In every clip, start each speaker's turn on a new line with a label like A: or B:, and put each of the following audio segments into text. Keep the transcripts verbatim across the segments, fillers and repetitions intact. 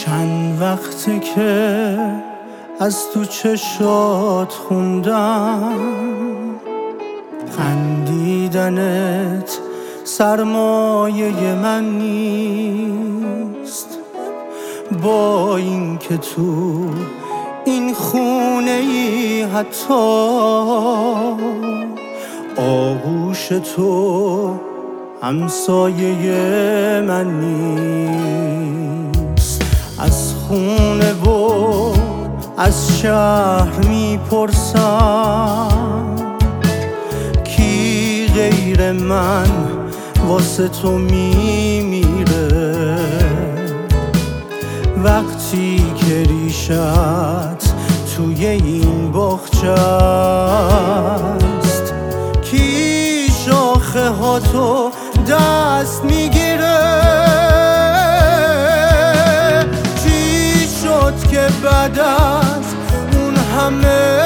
A: چند وقته که از تو چشات خوندم، خندیدنت سرمایه من نیست. با این که تو این خونه ای حتی آغوش تو همسایه من نیست. از خونه و از شهر میپرسم کی غیر من واسه تو میمیره، وقتی که ریشت توی این باغچه است. کی شاخه ها تو دست میگیره، چی شد که بعد از اون همه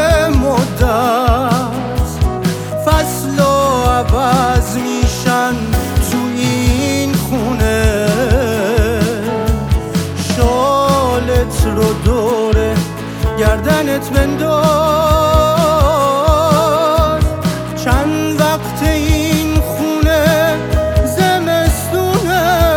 A: مدت فصل عوض میشن تو این خونه. شالت رو دور گردنت بنداز، چند وقت این خونه زمستونه.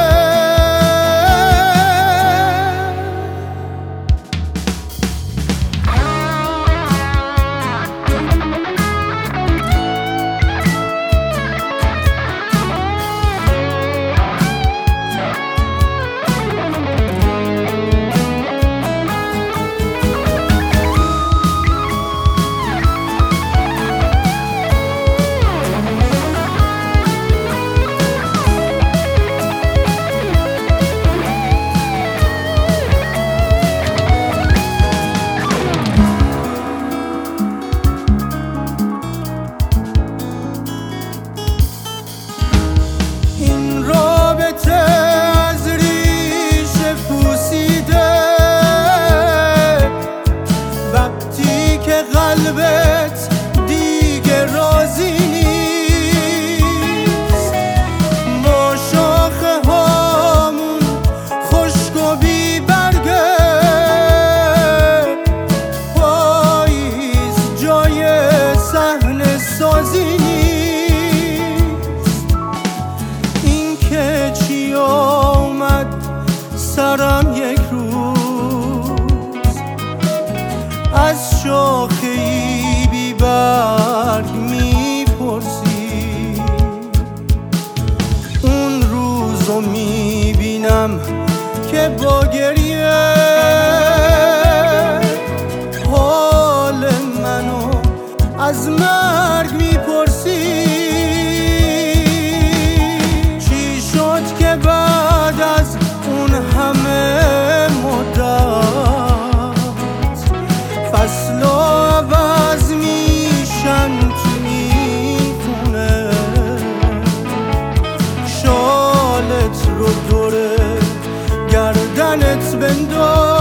A: قلبت دیگه راضی نیست، ما شاخه هامون خشک و بی برگه. پاییز جای صحنه سازی نیست، این که چی آمد سرم یک روز از شاخه ای بی برگ میپرسی. اون روزو میبینم که با گریه حال منو از مرگ میپرسی. چی شد که بعد از اون همه مدت فصل عوض میشن تو این خونه. شالت رو دور گردنت بنداز،